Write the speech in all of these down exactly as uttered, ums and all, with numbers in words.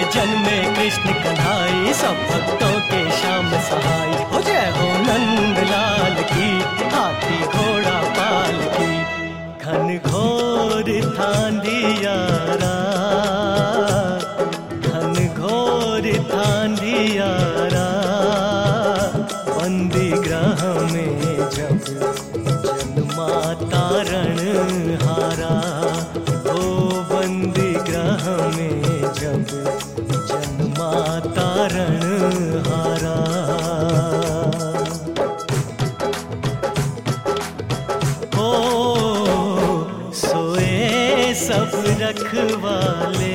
जन्मे कृष्ण कन्हाई, सब भक्तों के श्याम सहाय। हो जय हो नंद लाल की, हाथी घोड़ा पाल की। घन घोर थांदियारा, घन घोर थांदियारा, बंदी ग्रह में जब जन्मा तारण हारा। ओ बंदी ग्रह में जब जन्मा तारण हारा। ओ सोए सब रखवाले,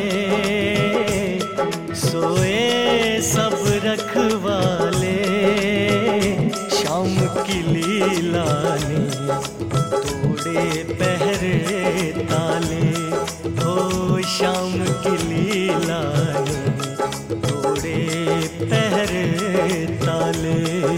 सोए सब रखवाले, श्याम की लीला ने तोड़े पहरे ताले। हो श्याम की लीला ने तोड़े पहरे ताले।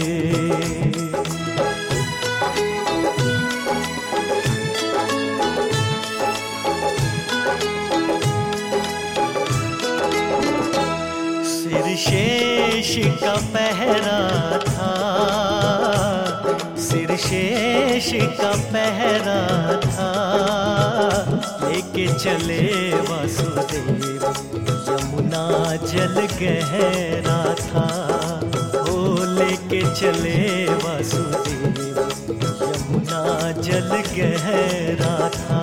सिर शेष का पहरा था, सिर शेष का पहरा था, लेके चले वासुदेव यमुना जल गहरा था। ओ लेके चले वासुदेव यमुना जल गहरा था।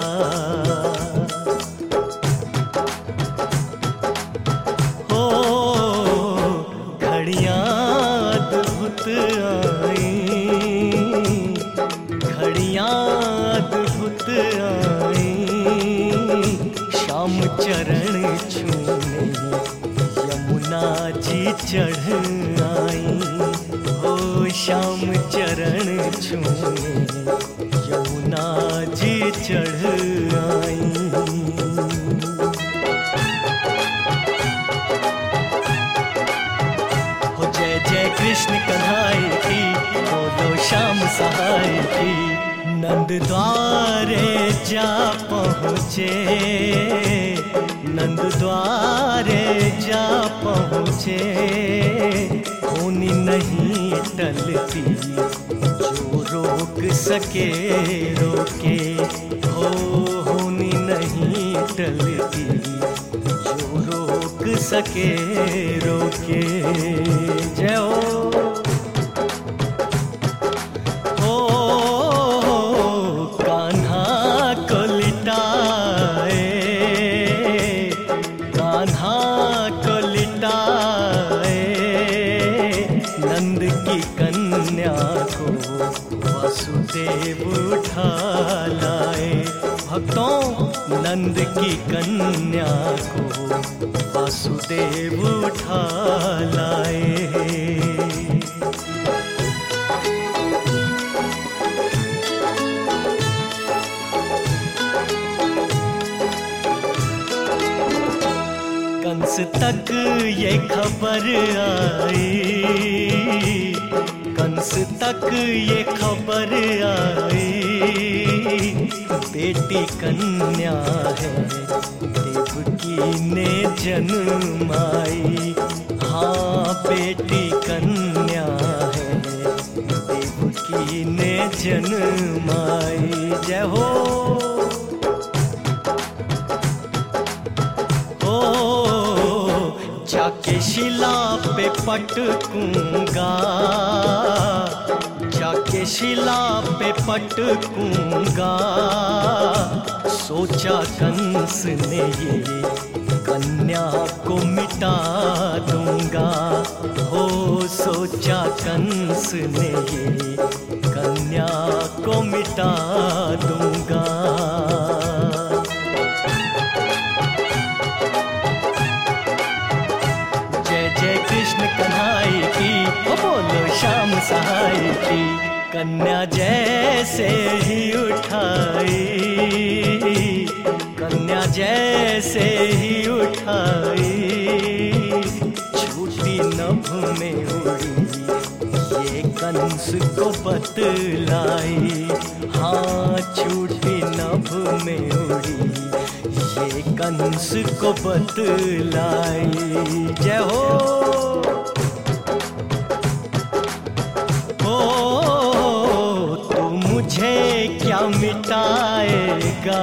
अद्भुत आई, श्याम चरण छूने यमुना जी चढ़ आई। हो श्याम चरण छूने यमुना जी चढ़ आई। हो जय जय कृष्ण कन्हाई की, बोलो श्याम सहाय की। नंद द्वारे जा पहुँचे, नंद द्वारे जा पहुँचे, होनी नहीं टलती जो रोक सके रोके। हो होनी नहीं टलती जो रोक सके रोके। जय हो वासुदेव उठा लाए। भक्तों नंद की कन्या को वासुदेव उठा लाए। कंस तक ये खबर आई, कंस तक ये खबर आई, बेटी कन्या है देवकी ने जन्माई। हाँ बेटी कन्या है देवकी ने जन्माई। जय हो जाके शिला पे पटकूंगा, जाके शिला पे पटकूंगा, सोचा कंस ने ये कन्या को मिटा दूंगा। हो सोचा कंस ने ये कन्या को मिटा दूंगा। कृष्ण कन्हाई की, ओ बोलो श्याम सहाय की। कन्या जैसे ही उठाई, कन्या जैसे ही उठाई, छूटी नभ में उड़ी ये कंस को बतलाई। हाँ छूटी नभ में उड़ी ये कंस को बतलाई। जय हो ओ तू मुझे क्या मिटाएगा,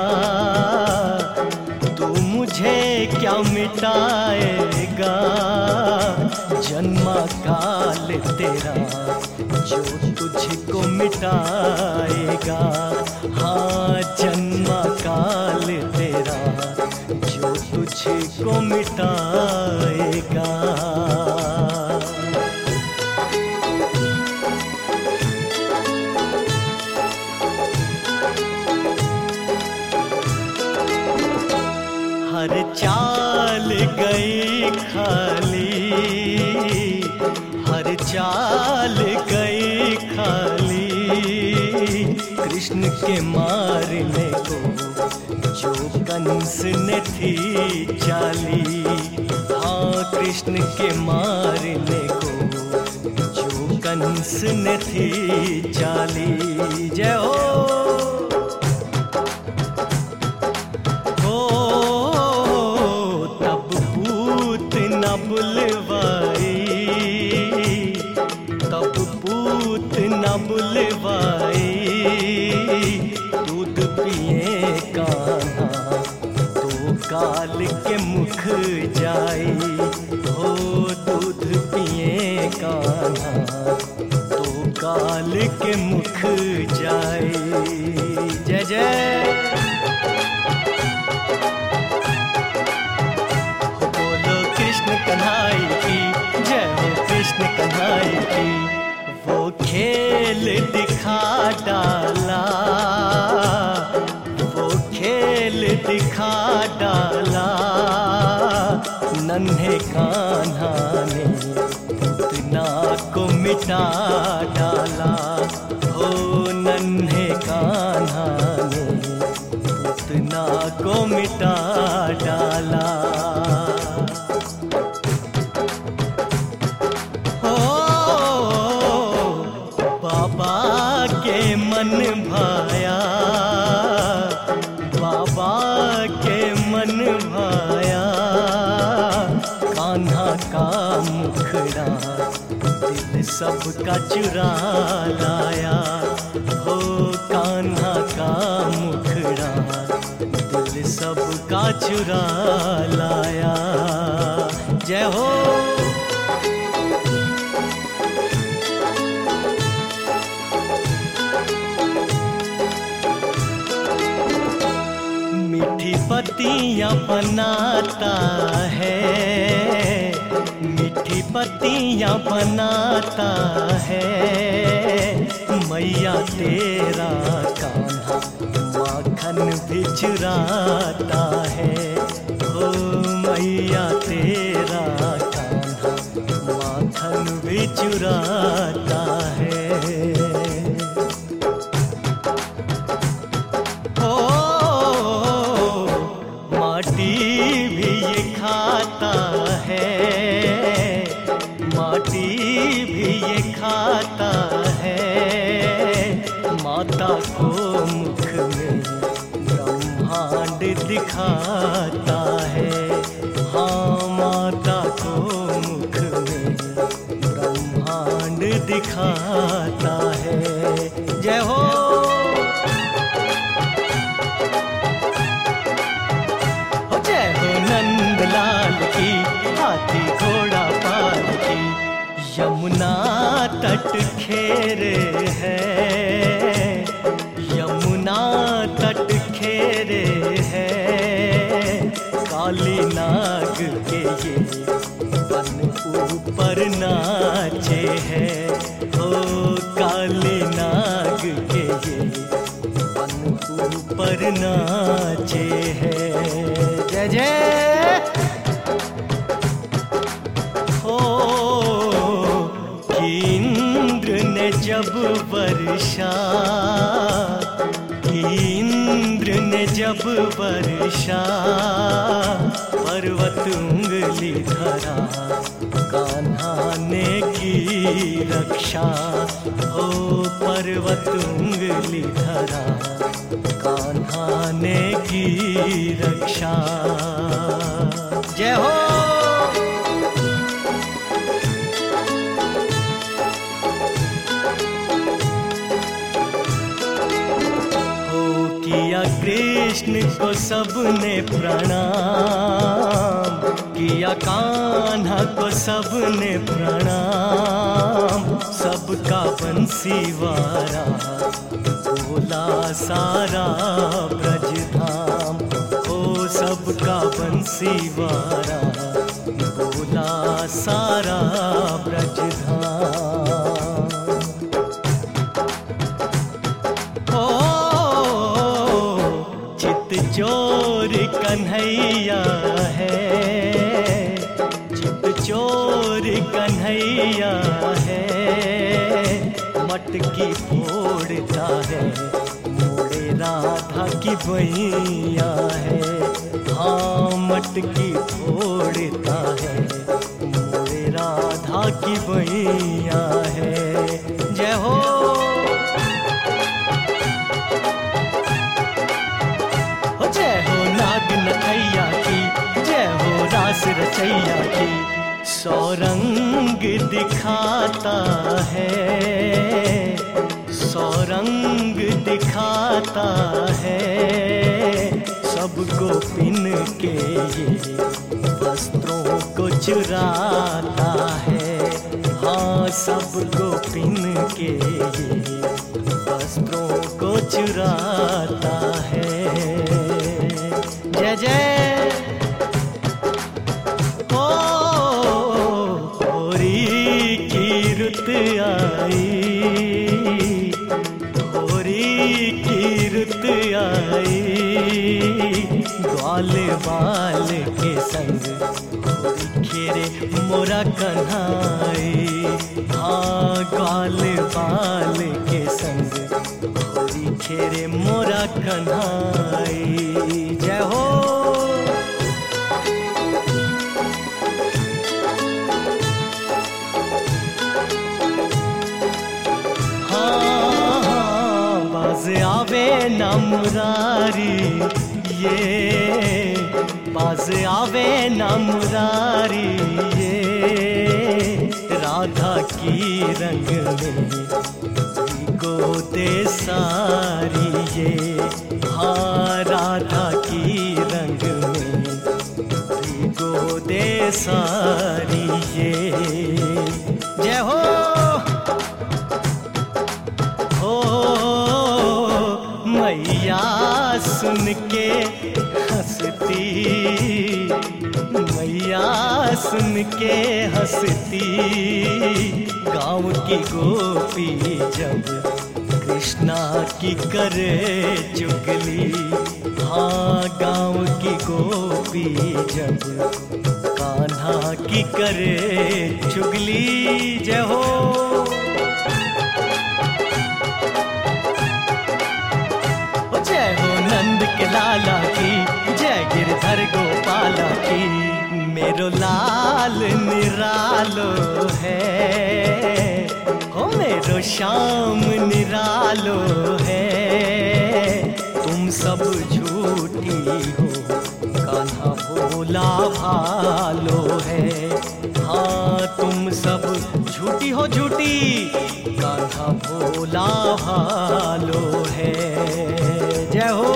तू मुझे क्या मिटाएगा, जन्मा काल तेरा जो तुझको मिटाएगा। हाँ जन्मा काल तेरा जो तुझको मिटाएगा। हर चाल गई खाली, हर चाल गई खाली, कृष्ण के मारने को जो कंस ने थी चाली। हाँ कृष्ण के मारने को जो कंस ने थी चाली। जय हो बुलवाई, तब पूत न बुलवाई, दूध पिए कान्हा तो काल के मुख जाई। हो दूध पिए कान्हा तो काल के मुख जाई। जय जय कन्हाई की, जय हो कृष्ण कन्हाई की। वो खेल दिखा डाला, वो खेल दिखा डाला, नन्हे कान्हा ने पूतना को मिटा डाला। हो नन्हे कान्हा ने पूतना को मिटा डाला। बाबा के मन भाया, बाबा के मन भाया, कान्हा का मुखड़ा दिल सबका चुरा लाया। हो कान्हा का मुखड़ा दिल सबका चुरा लाया। जय हो मीठी पत्तियां बनाता है, मीठी पत्तियां बनाता है, मैया तेरा कान्हा माखन भी चुराता है। हो मैया तेरा कान्हा माखन भी चुराता है। माटी भी ये खाता है, माटी भी ये खाता है, माता को मुख में ब्रह्मांड दिखाता है। हाँ माता को मुख में ब्रह्मांड दिखाता है। जय हो नंदलाल की, हाथी घोड़ा पाल की। यमुना तट खेरे है, यमुना तट खेरे है, काली नाग के ये बन ऊपर नाचे है। हो काली नाग के ये बन ऊपर नाचे है। जय जय हो कि इंद्र ने जब वर्षा, इंद्र ने जब वर्षा पर्वत उंगली धरा, कान्हा ने की रक्षा। ओ पर्वत उंगली धरा, कान्हा ने की रक्षा। जय हो। किया कृष्ण को सबने प्रणाम, किया कान्हा को सबने प्रणाम। सबका बंसीवारा बोला सारा ब्रजधाम। ओ सबका बंसीवारा बोला सारा ब्रजधाम। चोर कन्हैया है, चित चोर कन्हैया है। मटकी फोड़ता है, मोड़े राधा की बैया है। हाँ मटकी फोड़ता है, मोड़े राधा की बैया है। जय हो। नथैया की जय हो, रास रचैया की। सौ रंग दिखाता है, सौ रंग दिखाता है। सबको पिन के ये वस्त्रों को चुराता है। हाँ सबको पिन के ये वस्त्रों को चुराता है। जय जय। ओ होरी की रुत आई, होरी की रुत आई। ग्वाल बाल के संग होरी खेरे मोरा कन्हाई। हाँ ग्वाल बाल के संग होरी खेरे मोरा कन्हाई। जय हो। हाँ हाँ बाज आवे ना मुरारी, ये बाज आवे ना मुरारी। ये राधा की रंग में गोते सारी। ये हाँ राधा की रंग में गोदे सारी। ये जय हो। हो मैया सुन के हंसती, मैया सुन के हंसती। गाँव की गोपी जब कृष्णा की करे चुगली। हाँ गाँव की गोपी जब कान्हा की करे चुगली। जय हो। जय हो नंद के लाला की, जय गिरधर गोपाला की। मेरो लाल निरालो है, हो मेरो श्याम निरालो है। तुम सब झूठी हो, कान्हा भोला भालो है। हाँ तुम सब झूठी हो झूठी, कान्हा भोला भालो है। जय हो।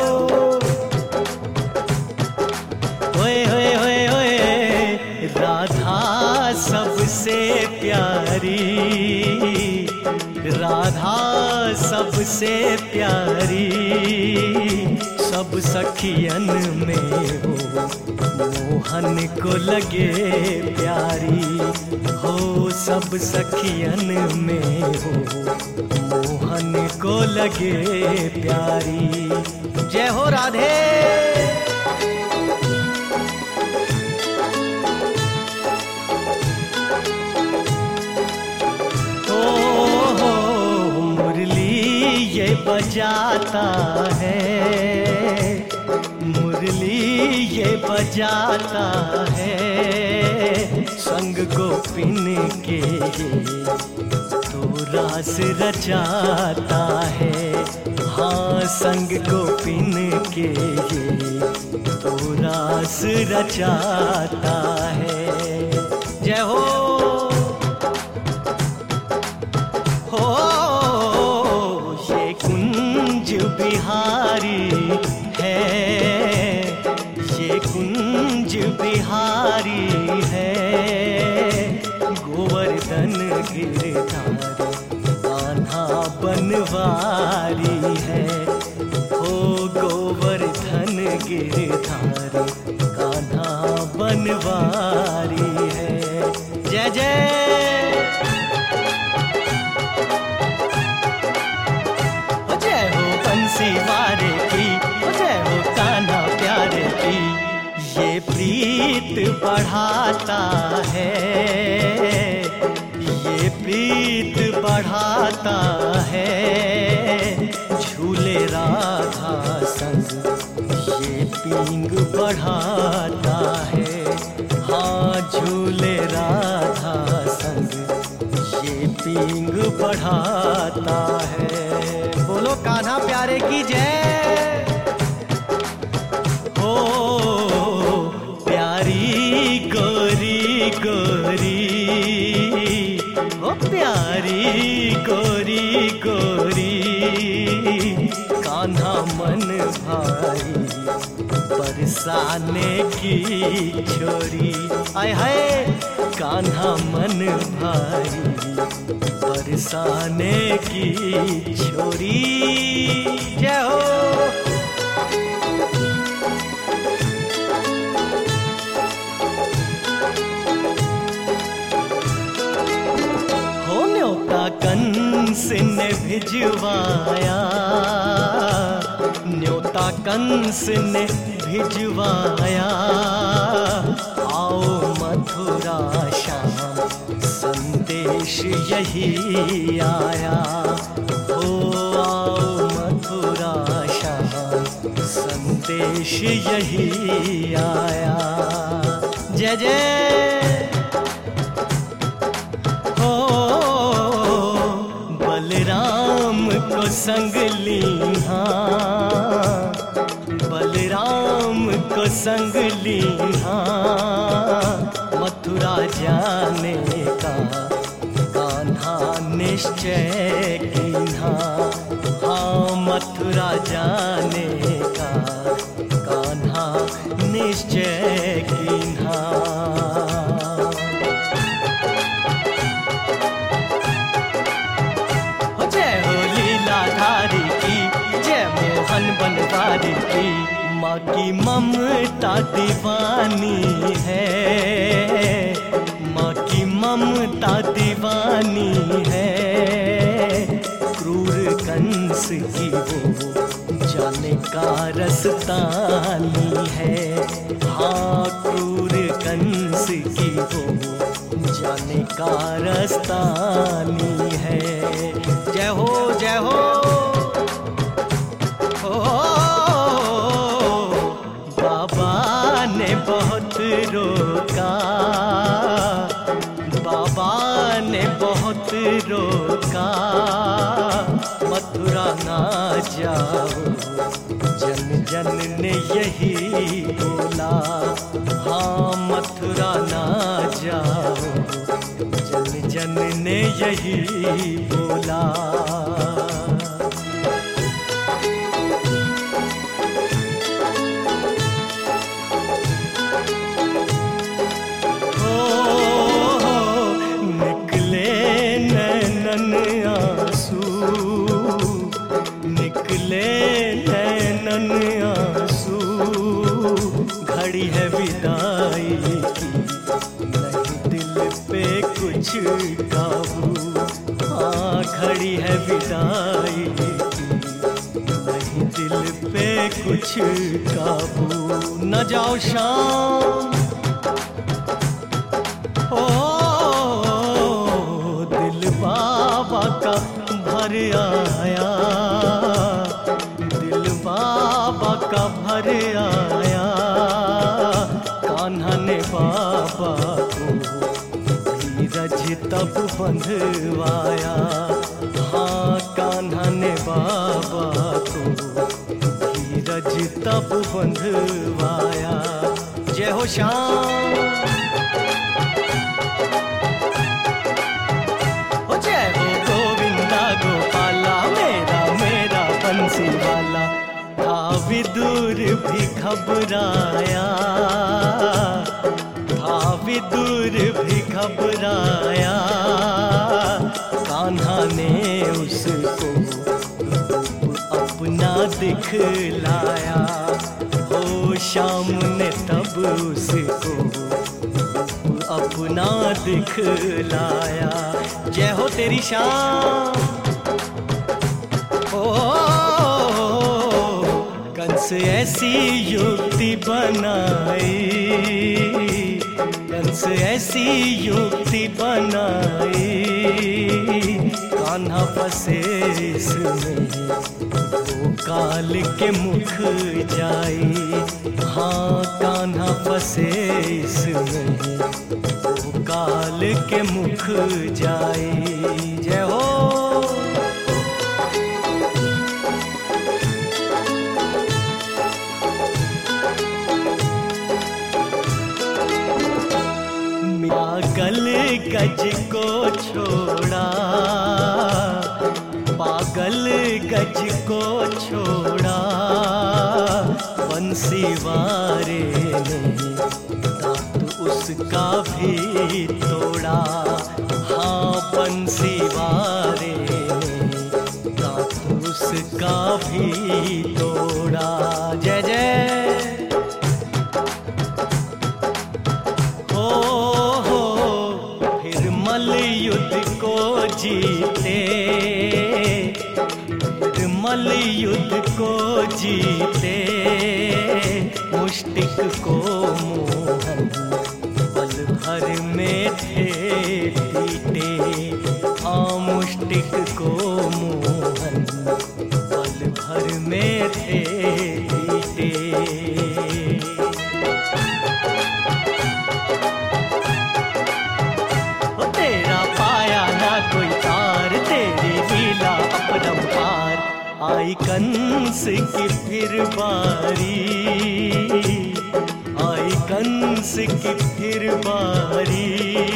ओए ओए ओए ओए राधा सबसे प्यारी, राधा सबसे प्यारी। सब सखियन में हो मोहन को लगे प्यारी। हो सब सखियन में हो मोहन को लगे प्यारी। जय हो राधे। ये बजाता है, मुरली ये बजाता है, संग गोपिन के ये तो रास रचाता है। हाँ, संग गोपिन के ये तो रास रचाता है। जय हो हो ये कुंज बिहारी है, ये कुंज बिहारी है, गोवर्धन गिरधारी कान्हा बनवारी है। हो गोवर्धन गिरधारी कान्हा बनवारी है। जय जय जय हो बंसी वारे की, जय हो कान्हा प्यारे की। ये प्रीत बढ़ाता है, ये प्रीत बढ़ाता है, झूले राधा संग ये पींग बढ़ाता है। हाँ, झूले राधा संग ये पींग बढ़ाता है। बोलो कान्हा प्यारे की जय। हो प्यारी गोरी गोरी, ओ प्यारी गोरी गोरी, कान्हा मन भाई बरसाने की छोरी। आय हाय कान्हा मन भाई बरसाने की छोरी। जय हो कंस ने भिजवाया, न्योता कंस ने भिजवाया, आओ मथुरा श्याम संदेश यही आया। हो आओ मथुरा श्याम संदेश यही आया। जय जय बलराम को संग लीहा, बलराम को संग लीहा, मथुरा जाने का कान्हा निश्चय कीन्हा। हाँ, मथुरा जाने का कान्हा निश्चय कीन्हा। मोहन बनवारी की माँ की ममता दीवानी है, माँ की ममता दीवानी है, क्रूर कंस की वो जाने का रस्तानी है। हाँ, क्रूर कंस की वो जाने का रस्तानी है। जय हो जय हो बाबा ने बहुत रोका, बाबा ने बहुत रोका, मथुरा ना जाओ, जन जन ने यही बोला। हाँ, मथुरा ना जाओ, जन जन ने यही बोला। घड़ी है विदाई की, नहीं दिल पे कुछ काबू। हाँ, घड़ी है विदाई की, नहीं दिल पे कुछ काबू। न जाओ शाम ओ दिल बाबा का भर आया, तब बंधवाया, हाँ कान्हा ने बाबा को धीरज तब बंधवाया। जय हो श्याम, हो जय हो गोविंदा गोपाला, मेरा मेरा बंसी वाला। था विदुर भी घबराया, था विदुर भी घबराया, कान्हा ने उसको अपना दिखलाया। हो श्याम ने तब उसको अपना दिखलाया। जय हो तेरी शान। ओ कंस ऐसी युक्ति बनाई, कंस ऐसी युक्ति बनाई, कान्हा फंसे इसमें वो काल के मुख जाई। हाँ कान्हा फंसे इसमें वो काल के मुख जाई। जय हो पागल गज को छोड़ा, पागल गज को छोड़ा, बंसी वारे ने दांत उसका भी तोड़ा। हाँ बंसी वारे ने दांत उसका भी तोड़ा। जय जय युद्ध को जीते, मल युद्ध को जीते, मुष्टिक को मोहन पल भर में थे पीटे। हाँ मुष्टिक को मोहन पल भर में थे पीटे। आई कंस की फिर बारी, आई कंस की फिर बारी,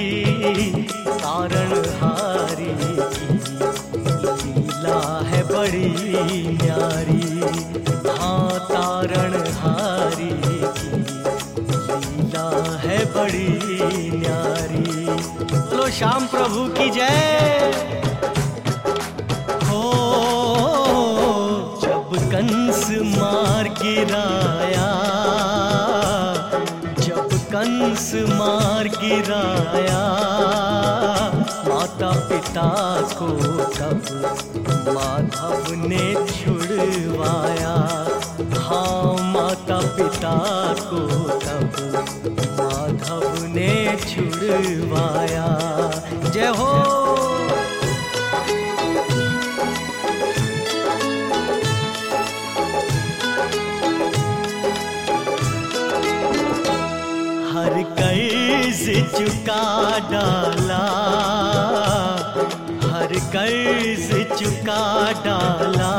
तारणहारी की लीला है बड़ी न्यारी। हाँ तारणहारी की लीला है बड़ी न्यारी। बोलो श्याम प्रभु की जय। कंस मार गिराया, जब कंस मार गिराया, माता पिता को तब माधव ने छुड़वाया। हाँ माता पिता को तब माधव ने छुड़वाया। जय हो हर कर्ज चुका डाला, हर कर्ज चुका डाला,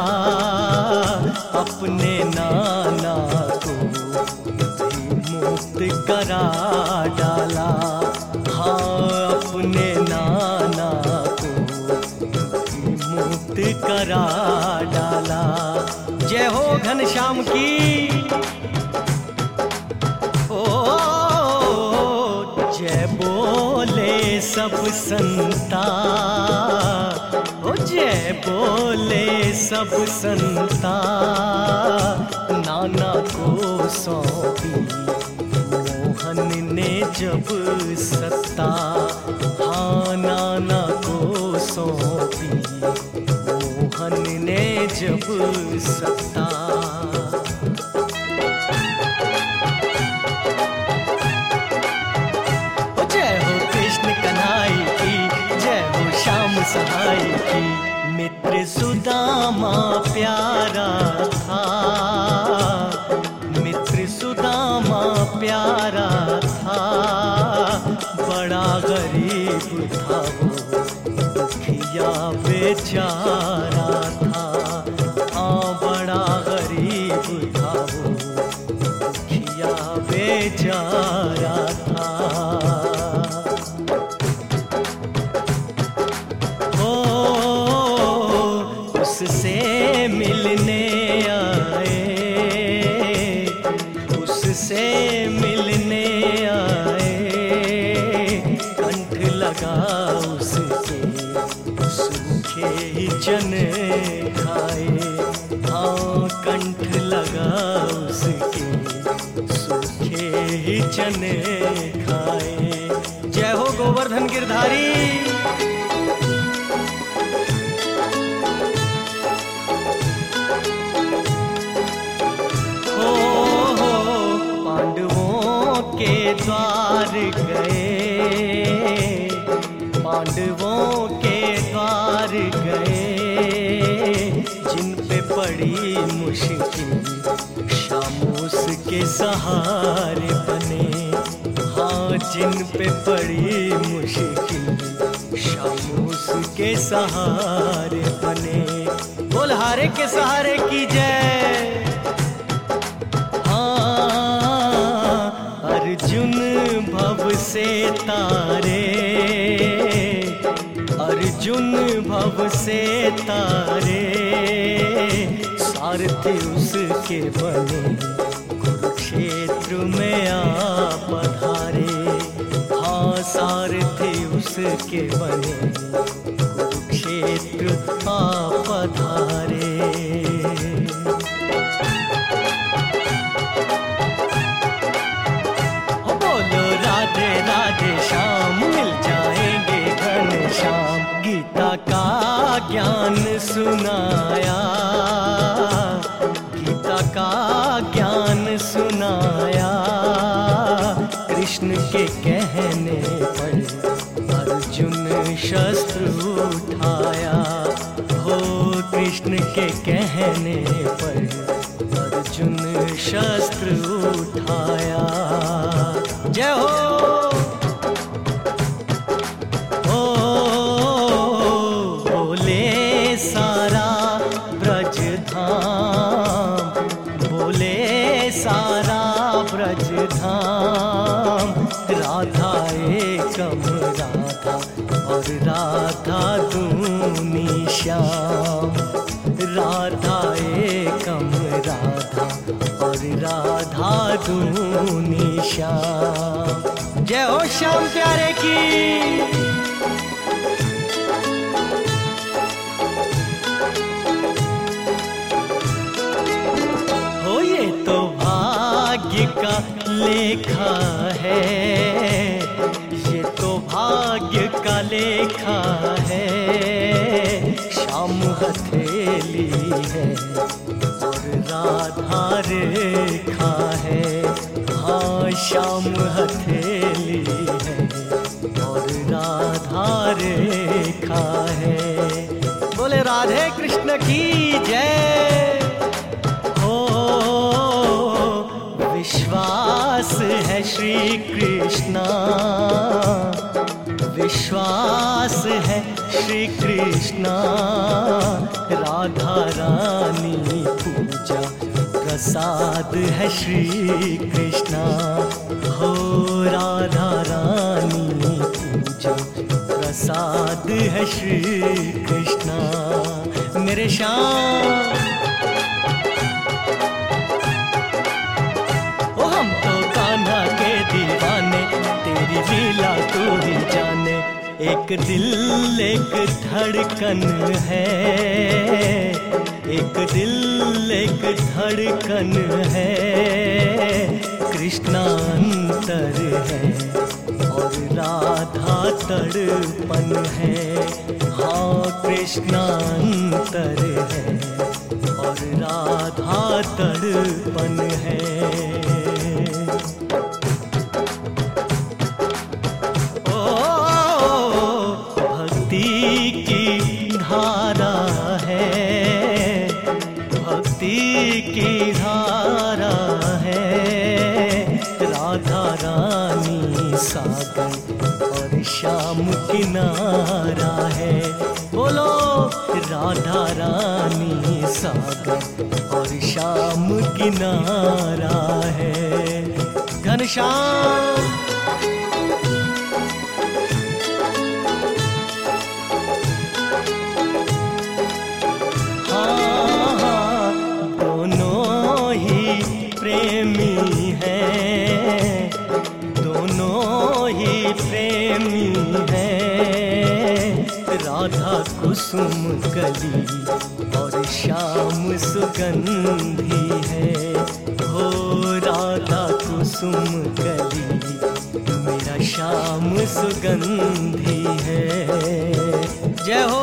अपने नाना को भी मुक्त करा डाला। हाँ अपने नाना को भी मुक्त करा डाला। जय हो घनश्याम की। जय बोले सब संता, ओ जय बोले सब संता, नाना को सौंपी मोहन ने जब सत्ता। हाँ नाना को सौंपी मोहन ने जब सत्ता। सहाय की मित्र सुदामा प्यारा था, मित्र सुदामा प्यारा था, बड़ा गरीब था वो बेचारा था, हाँ बड़ा गरीब था वो, दुखिया बेचारा था। ओ उससे मिलने आए, उससे मिलने आए, कंठ लगा उसके, सूखे ही चने खाए, हाँ कंठ लगा उसके, सूखे ही चने खाए। जय हो गोवर्धन गिरधारी। हो हो पांडवों के द्वार गए, पांडवों के द्वार गए, जिन पे पड़ी मुश्किल शामूस के सहारे बने, हाँ जिन पे पड़ी मुश्किल शामूस के सहारे बने। बोल हारे के सहारे की जय। अर्जुन भव से तारे, अर्जुन भव से तारे, सारथी उसके बने, कुरुक्षेत्र में आ पधारे, हाँ सारथी उसके बने, कुरुक्षेत्र आ पधारे। राधे राधे श्याम मिल जाएंगे घनश्याम, गीता का ज्ञान सुनाया, गीता का ज्ञान सुनाया, कृष्ण के कहने पर अर्जुन शस्त्र उठाया, हो कृष्ण के कहने पर अर्जुन शस्त्र उठाया। जय हो। ओ बोले सारा ब्रज धाम, बोले सारा ब्रज धाम, राधा एकम राधा और राधा दूनी श्याम, राधा एकम राधा और राधा दूनी श्याम। जय हो श्याम प्यारे की। हो ये तो भाग्य का लेखा है, ये तो भाग्य का लेखा है, श्याम हथेली है और राधा रेखा है, हाँ श्याम हथेली है और राधा रेखा है। बोले राधे कृष्ण की जय। हो विश्वास है श्री कृष्णा, विश्वास है श्री कृष्णा, राधा रानी पूजा प्रसाद है श्री कृष्णा, हो राधा रानी पूजा प्रसाद है श्री कृष्णा। मेरे श्याम ओ हम तो कान्हा के दीवाने, तेरी लीला तू ही जाने, एक दिल एक धड़कन है, एक दिल एक धड़कन है, कृष्णा अंतर है और राधा तड़पन है, हाँ कृष्णा अंतर है और राधा तड़पन है। धारा है, भक्ति की धारा है, राधा रानी सागर और और श्याम किनारा है। बोलो राधा रानी सागर और श्याम किनारा है। घनश्याम हाँ हाँ दोनों ही प्रेमी हैं, दोनों ही प्रेमी हैं। राधा कुसुम कली और श्याम सुगंधी है। हो राधा कुसुम कली मेरा श्याम सुगंधी है। जय हो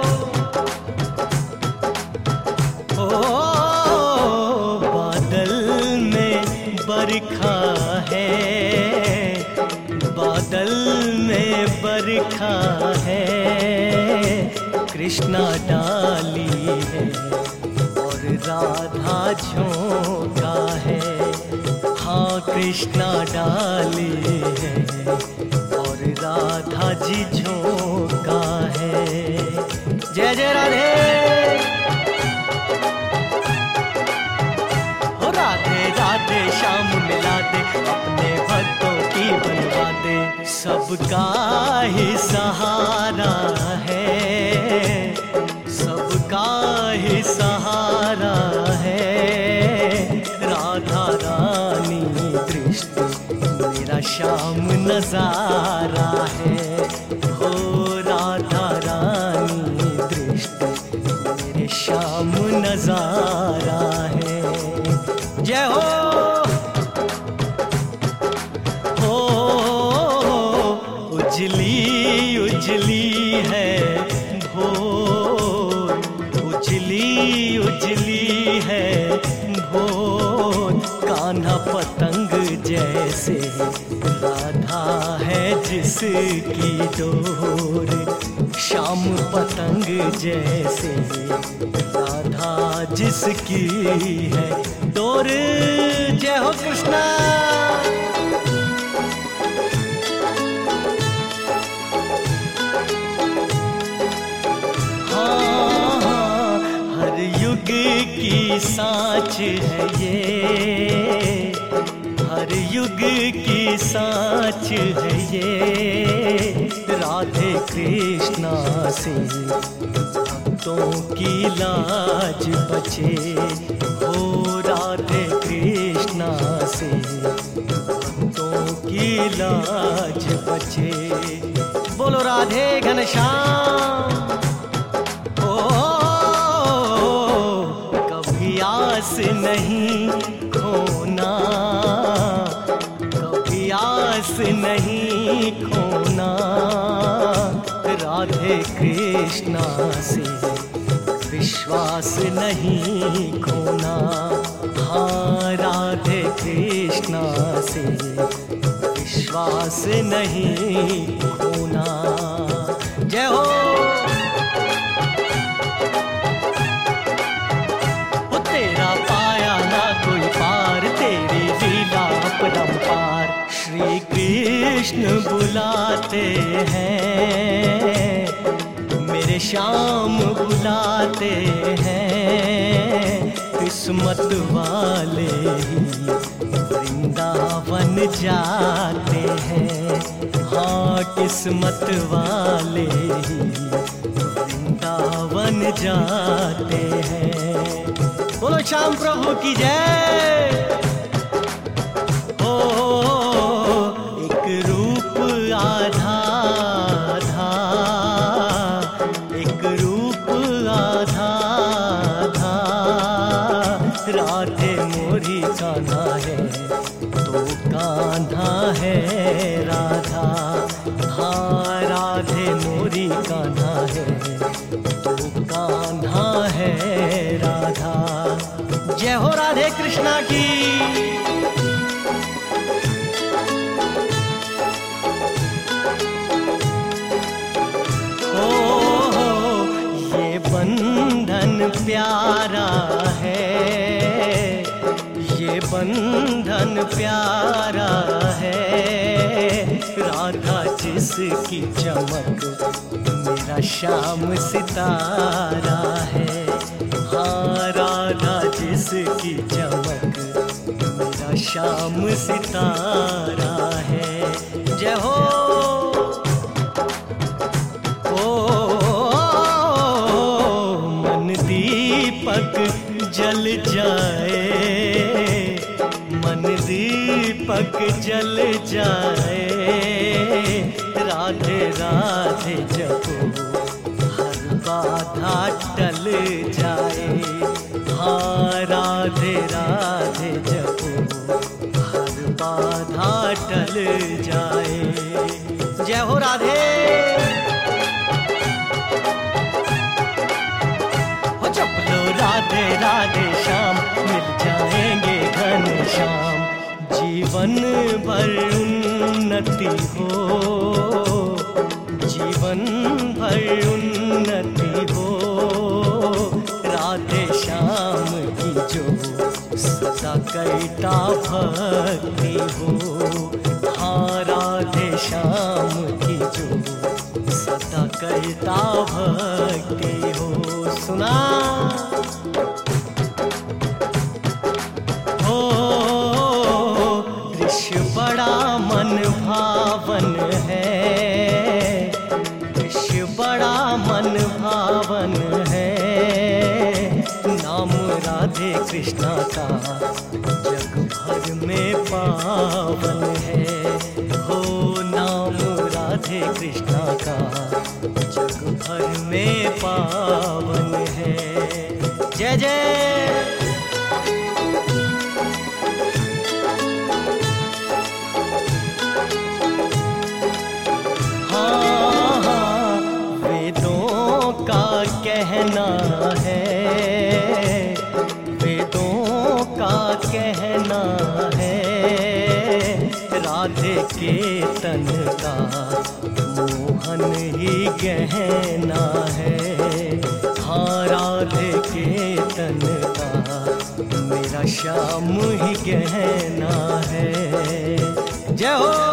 बरखा है, बादल में बरखा है। कृष्णा डाली है और राधा झोंका है। हाँ कृष्णा डाली है और राधा जी झोंका है। जय जय राधे। राधे श्याम मिला दे, अपने भक्तों की बनवा दे। सबका ही सहारा है, सबका ही सहारा है। राधा रानी दृष्टि मेरा श्याम नजारा है। हो राधा रानी दृष्टि मेरे श्याम नजारा है। जय हो हो उजली उजली है भोर, उजली उजली है भोर। कान्हा पतंग जैसे राधा है जिसकी डोर। श्याम पतंग जैसे राधा जिसकी है डोर। जय हो कृष्णा। हाँ हाँ हर युग की साँच है ये, हर युग की साँच है ये। राधे कृष्णा से भक्तों की लाज बचे। हो राधे कृष्णा से भक्तों की लाज बचे। बोलो राधे घनश्याम। ओ कभी आस नहीं खोना, कभी आस नहीं खोना। राधे कृष्णा से विश्वास नहीं खोना। हाँ राधे कृष्णा से विश्वास नहीं खोना। जय हो वो तेरा पाया ना कोई पार, तेरी लीला अपरंपार। श्री कृष्ण बुलाते हैं, मेरे श्याम बुलाते हैं। किस्मत वाले ही वृंदावन जाते हैं। हाँ किस्मत वाले ही वृंदावन जाते हैं। बोलो श्याम प्रभु की जय। ओ एक रूप आधा आधा, एक रूप आधा आधा। राधे मोरी कान्हा है तो कान्हा है राधा। हाँ राधे मोरी कान्हा है तो कान्हा है राधा। जय हो राधे कृष्णा की। बंधन प्यारा है, ये बंधन प्यारा है। राधा जिसकी चमक मेरा श्याम सितारा है। हाँ राधा जिसकी चमक मेरा श्याम सितारा है। जय हो दीपक जल जाए, मन दीपक जल जाए, राधे राधे जपो हर बाधा टल जाए। हाँ राधे राधे जपो हर बाधा टल जाए। जय हो राधे। राधे राधे श्याम मिल जाएंगे घनश्याम। जीवन भर उन्नति हो, जीवन भर उन्नति हो, राधे श्याम की जो सदा करता भक्ति हो। हाँ राधे श्याम की जो सदा करता भक्ति हो। सुना बड़ा मन भावन है, दृश्य बड़ा मन भावन है, नाम राधे कृष्णा का जग भर में पावन है। हो नाम राधे कृष्णा का जग भर में पावन है। जय जय। कहना है, वेदों का कहना है, राधे के तन का मोहन ही गहना है। हाँ राधे के तन का मेरा श्याम ही गहना है। जय हो।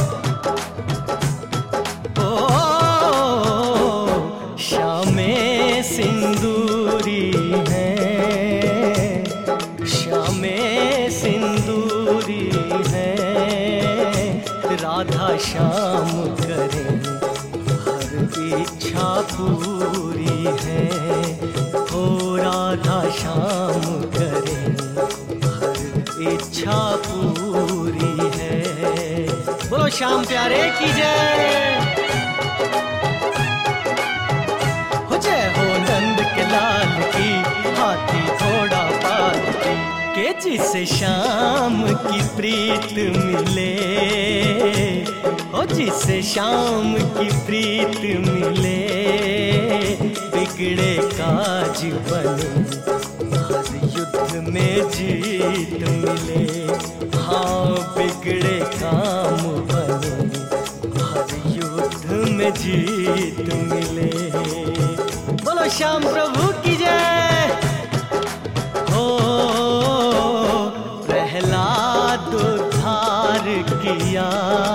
सिंदूरी है, श्यामे सिंदूरी है, राधा श्याम करें हर इच्छा पूरी है। हो राधा श्याम करें हर इच्छा पूरी है। बोलो श्याम प्यारे की जय। लाल की हाथी घोड़ा पालकी के जिसे श्याम की प्रीत मिले, ओ जिसे श्याम की प्रीत मिले, बिगड़े काज बने हर युद्ध में जीत मिले। हाँ बिगड़े काम बने हर युद्ध में जीत मिले। बोलो श्याम प्रभु की जय। हो प्रहलाद उद्धार किया,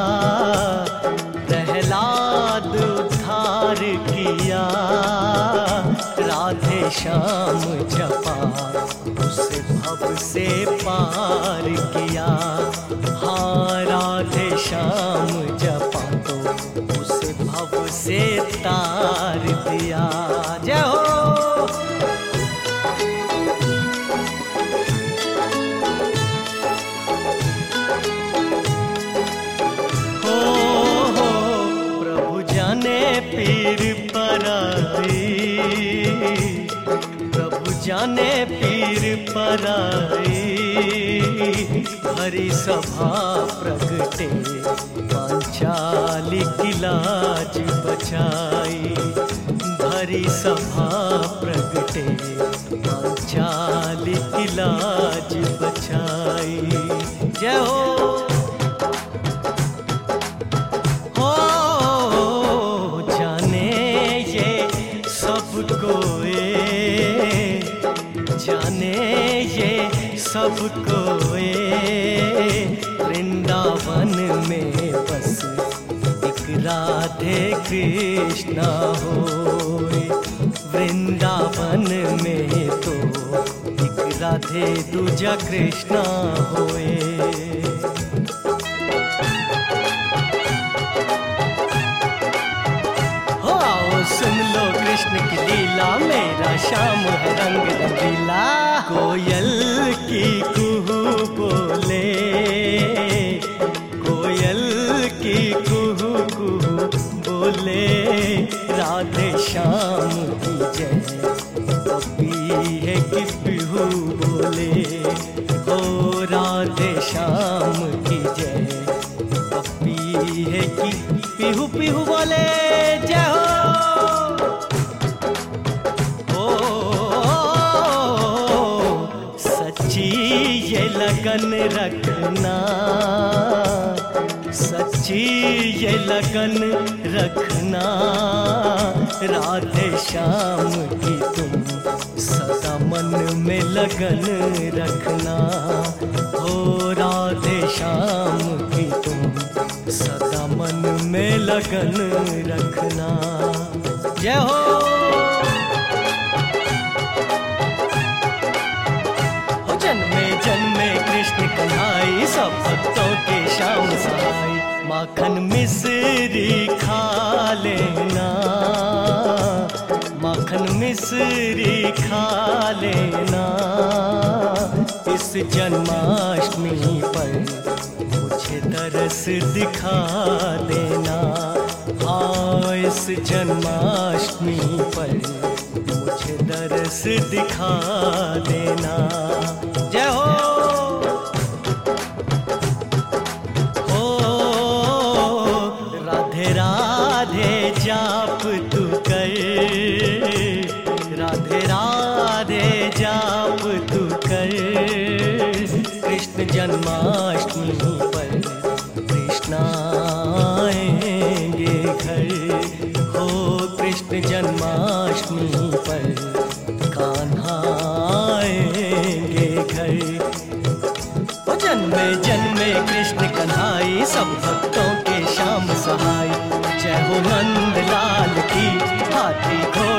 प्रहलाद उद्धार किया, राधे श्याम जपा उसे भव से पार किया। हाँ राधे श्याम जपा तो उसे भव से तार दिया। जय हो। हो हो प्रभु जाने पीर पराई, प्रभु जाने पीर पराई, हरि सभा प्रगटे पांचाली की लाज बचाई। हरि सभा प्रगटे पांचाली की लाज बचाई। जय हो। हो जाने ये सब कोई, जाने ये सब कोई, वृंदावन में बस राधे कृष्णा होए। वृंदावन में तो एक राधे दूजा कृष्णा होए। हो आओ सुन लो कृष्ण की लीला, मेरा श्याम है रंग रंगीला। कोयल की कुहू बोले, कोयल की कुहू कुहू बोले, राधे श्याम की जय। पपी है कि पिहू बोले, हो राधे श्याम की जय। पपी है कि पिहू पिहू बोले, जय हो। सच्ची ये लगन रखना, सच्ची ये लगन रखना, राधे श्याम की तुम सदा मन में लगन रखना। हो राधे श्याम की तुम सदा मन में लगन रखना। जय हो। जन्मे जन्मे कृष्ण कन्हाई, सब भक्तों के श्याम सहाय। माखन मिश्री खा लेना, माखन मिश्री खा लेना, इस जन्माष्टमी पर मुझे तरस दिखा देना। हाँ इस जन्माष्टमी पर मुझे दरस दिखा देना। जय हो। हो राधे राधे जाप तू कर, राधे राधे जाप तू कर। कृष्ण जन्माष्टमी पर कृष्ण आएंगे घर, हो कृष्ण जन्माष्टमी पर कान्हा आएंगे घर। ओ जन्मे जन्मे कृष्ण कन्हाई, सब भक्तों के श्याम सहाय। जय हो नंद लाल की, हाथी घोड़ा